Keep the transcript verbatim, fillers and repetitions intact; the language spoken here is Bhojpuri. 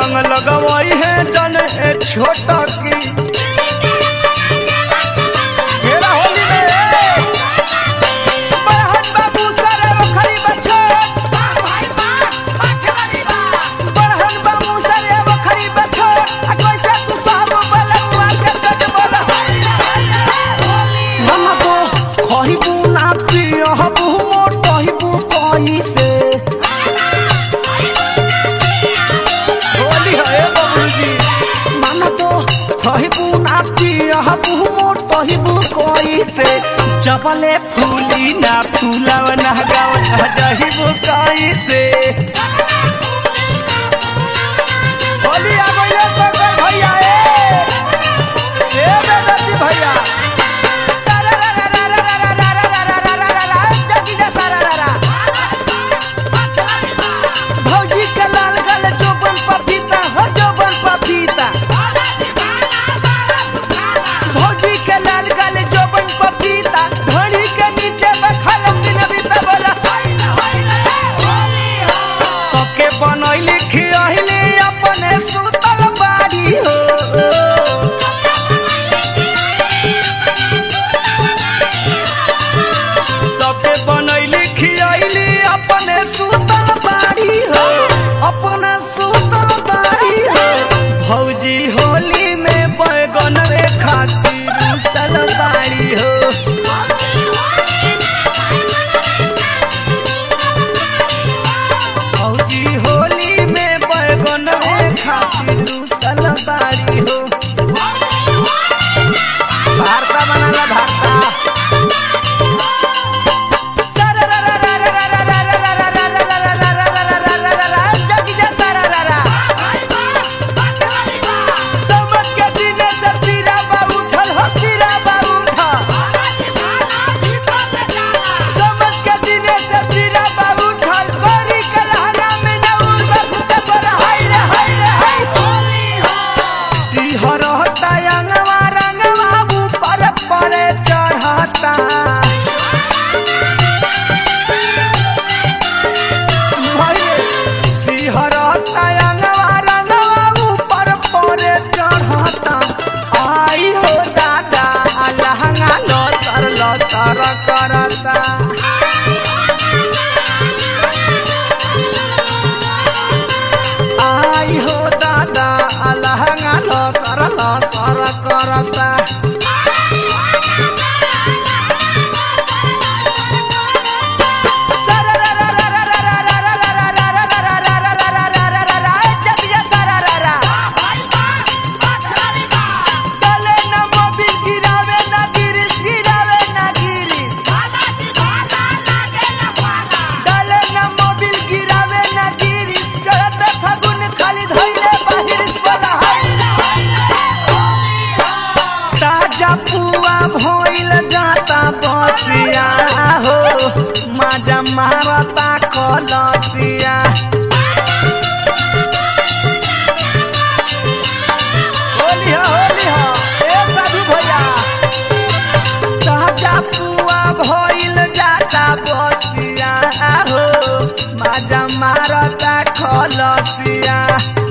रंग लगवाई है जन छोटा की मेरा होली में बहन बाबू सारे बखरी बच्चे बहन बाबू सारे बखरी बच्चे कैसे तू सब बलवा के सज बोल मम्मा को खहिबू ना पियो हबू मोटहिबू कोई से होली है बाबूजी मामा तो खहिबू ना पियो हबू मोटहिबू कोई से जबले फूली ना फूलाव ना गाव जहिबू कोई से होली आ गइले शंकर भैया ए ए बेदती भैया भौजी के लाल गल जोबन पपीता हो जोबन पपीता भौजी के लाल गल जोबन पपीता धड़ी के नीचे बखल दिन बीता बोला सबके बनैली खियाइली अपने सुतल बाड़ी हो सबके बनैली खियाइली अपने सुतल बाड़ी हो अपने सुतल बाड़ी हो भौजी होली में बैगन रे खातिर उसल बाड़ी हो भौजी होली में बैगन रे खातिर उसल बाड़ी हो भारता बनाला भारता करता आई हो दादा अलहंगा लो कर लो कर करता भइल जाता बसिया हो माजा मारता कलसिया होली हो होली हो ए साधु भैया ताजा पुआ भइल जाता बसिया हो माजा मारता कलसिया